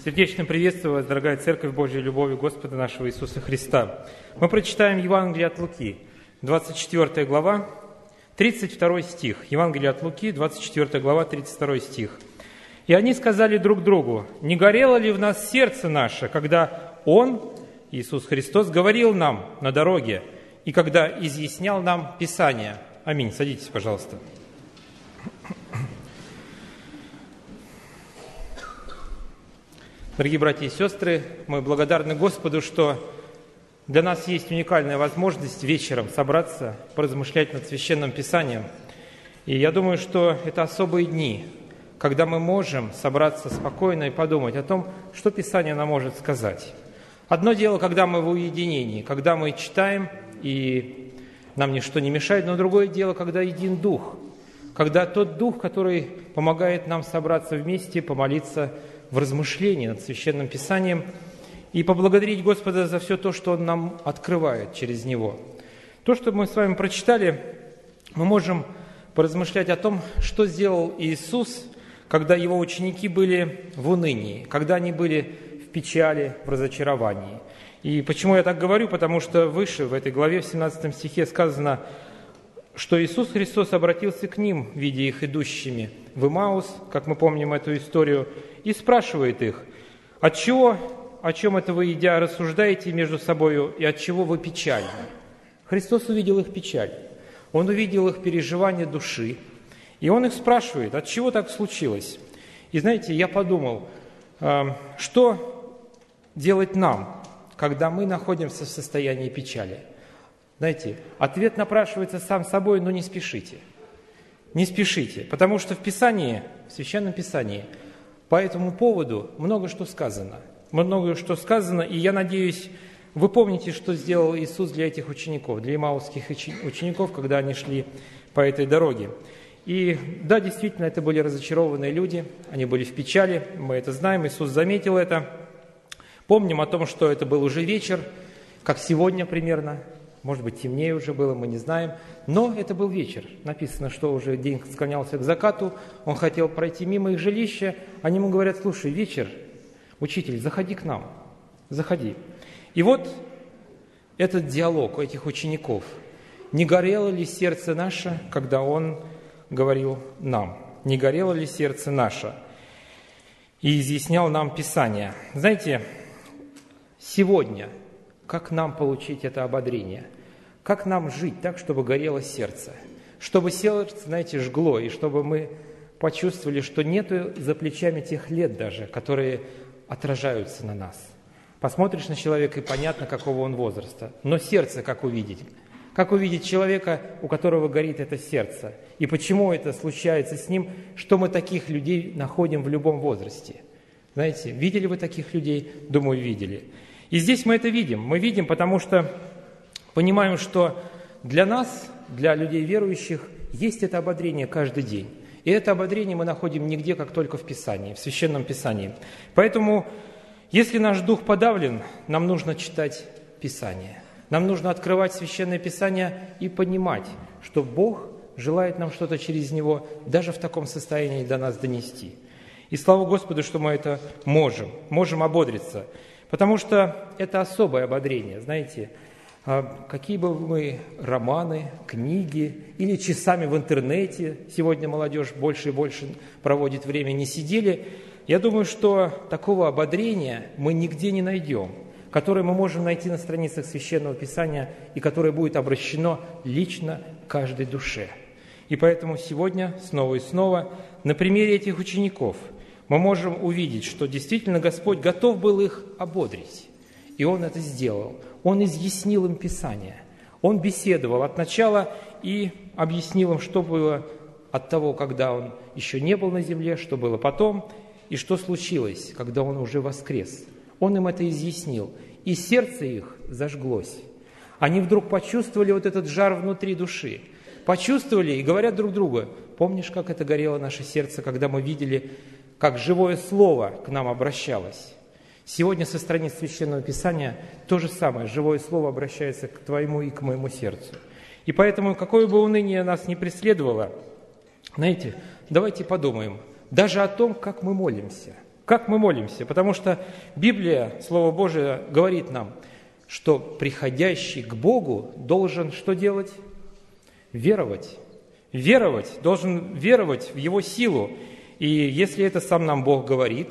Сердечно приветствую вас, дорогая Церковь Божьей любовью Господа нашего Иисуса Христа. Мы прочитаем Евангелие от Луки, 24 глава, 32 стих. Евангелие от Луки, 24 глава, 32 стих. «И они сказали друг другу: не горело ли в нас сердце наше, когда Он, Иисус Христос, говорил нам на дороге, и когда изъяснял нам Писание?» Аминь. Садитесь, пожалуйста. Дорогие братья и сестры, мы благодарны Господу, что для нас есть уникальная возможность вечером собраться, поразмышлять над Священным Писанием. И я думаю, что это особые дни, когда мы можем собраться спокойно и подумать о том, что Писание нам может сказать. Одно дело, когда мы в уединении, когда мы читаем, и нам ничто не мешает, но другое дело, когда един Дух, когда тот Дух, который помогает нам собраться вместе, помолиться в размышлении над Священным Писанием и поблагодарить Господа за все то, что Он нам открывает через Него. То, что мы с вами прочитали, мы можем поразмышлять о том, что сделал Иисус, когда Его ученики были в унынии, когда они были в печали, в разочаровании. И почему я так говорю? Потому что выше, в этой главе, в 17 стихе сказано, что Иисус Христос обратился к ним, видя их идущими в Имаус, как мы помним эту историю, и спрашивает их: «Отчего, о чем это вы, идя, рассуждаете между собою, и отчего вы печальны?» Христос увидел их печаль, Он увидел их переживание души, и Он их спрашивает: «Отчего так случилось?» И знаете, я подумал, что делать нам, когда мы находимся в состоянии печали? Знаете, ответ напрашивается сам собой, но не спешите. Не спешите, потому что в Писании, в Священном Писании, по этому поводу много что сказано. Много что сказано, и я надеюсь, вы помните, что сделал Иисус для этих учеников, для имаусских учеников, когда они шли по этой дороге. И да, действительно, это были разочарованные люди, они были в печали, мы это знаем, Иисус заметил это. Помним о том, что это был уже вечер, как сегодня примерно. Может быть, темнее уже было, мы не знаем. Но это был вечер. Написано, что уже день склонялся к закату. Он хотел пройти мимо их жилища. Они ему говорят: слушай, вечер, учитель, заходи к нам, заходи. И вот этот диалог у этих учеников. Не горело ли сердце наше, когда он говорил нам? Не горело ли сердце наше? И изъяснял нам Писание. Знаете, сегодня как нам получить это ободрение? Как нам жить так, чтобы горело сердце? Чтобы сердце, знаете, жгло, и чтобы мы почувствовали, что нету за плечами тех лет даже, которые отражаются на нас. Посмотришь на человека, и понятно, какого он возраста. Но сердце как увидеть? Как увидеть человека, у которого горит это сердце? И почему это случается с ним, что мы таких людей находим в любом возрасте? Знаете, видели вы таких людей? Думаю, видели. И здесь мы это видим. Мы видим, потому что понимаем, что для нас, для людей верующих, есть это ободрение каждый день. И это ободрение мы находим нигде, как только в Писании, в Священном Писании. Поэтому, если наш дух подавлен, нам нужно читать Писание. Нам нужно открывать Священное Писание и понимать, что Бог желает нам что-то через него даже в таком состоянии до нас донести. И слава Господу, что мы это можем ободриться. Потому что это особое ободрение, знаете, какие бы мы романы, книги или часами в интернете, сегодня молодежь больше и больше проводит время, не сидели, я думаю, что такого ободрения мы нигде не найдем, которое мы можем найти на страницах Священного Писания и которое будет обращено лично каждой душе. И поэтому сегодня снова и снова на примере этих учеников мы можем увидеть, что действительно Господь готов был их ободрить. И Он это сделал. Он изъяснил им Писание. Он беседовал от начала и объяснил им, что было от того, когда Он еще не был на земле, что было потом, и что случилось, когда Он уже воскрес. Он им это изъяснил. И сердце их зажглось. Они вдруг почувствовали вот этот жар внутри души. Почувствовали и говорят друг другу: помнишь, как это горело наше сердце, когда мы видели, как живое слово к нам обращалось? Сегодня со страниц Священного Писания то же самое. Живое слово обращается к твоему и к моему сердцу. И поэтому, какое бы уныние нас ни преследовало, знаете, давайте подумаем даже о том, как мы молимся. Как мы молимся? Потому что Библия, Слово Божие, говорит нам, что приходящий к Богу должен что делать? Веровать. Веровать, должен веровать в Его силу. И если это сам нам Бог говорит,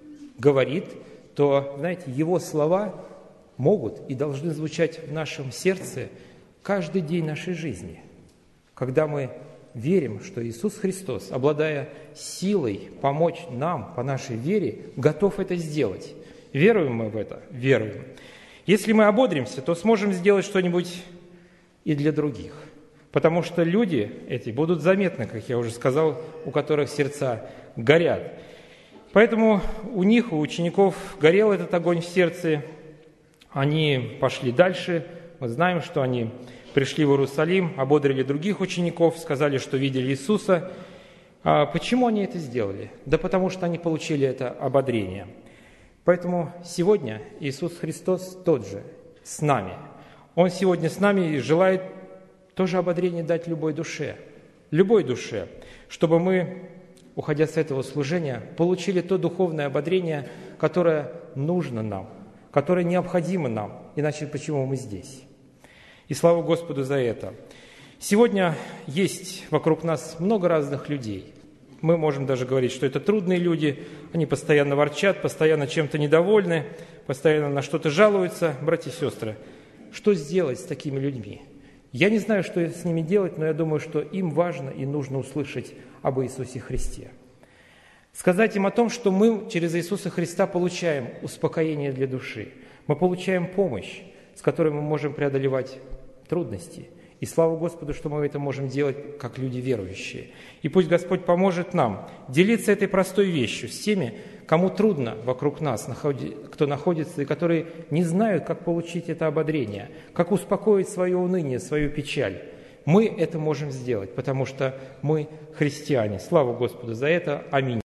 то, знаете, Его слова могут и должны звучать в нашем сердце каждый день нашей жизни, когда мы верим, что Иисус Христос, обладая силой помочь нам по нашей вере, готов это сделать. Веруем мы в это? Веруем. Если мы ободримся, то сможем сделать что-нибудь и для других. Потому что люди эти будут заметны, как я уже сказал, у которых сердца горят. Поэтому у них, у учеников, горел этот огонь в сердце. Они пошли дальше. Мы знаем, что они пришли в Иерусалим, ободрили других учеников, сказали, что видели Иисуса. А почему они это сделали? Да потому что они получили это ободрение. Поэтому сегодня Иисус Христос тот же, с нами. Он сегодня с нами и желает тоже ободрение дать любой душе, чтобы мы, уходя с этого служения, получили то духовное ободрение, которое нужно нам, которое необходимо нам, иначе почему мы здесь? И слава Господу за это. Сегодня есть вокруг нас много разных людей. Мы можем даже говорить, что это трудные люди, они постоянно ворчат, постоянно чем-то недовольны, постоянно на что-то жалуются. Братья и сестры, что сделать с такими людьми? Я не знаю, что с ними делать, но я думаю, что им важно и нужно услышать об Иисусе Христе. Сказать им о том, что мы через Иисуса Христа получаем успокоение для души. Мы получаем помощь, с которой мы можем преодолевать трудности. И слава Господу, что мы это можем делать, как люди верующие. И пусть Господь поможет нам делиться этой простой вещью с теми, кому трудно вокруг нас, кто находится, и которые не знают, как получить это ободрение, как успокоить свое уныние, свою печаль. Мы это можем сделать, потому что мы христиане. Слава Господу за это. Аминь.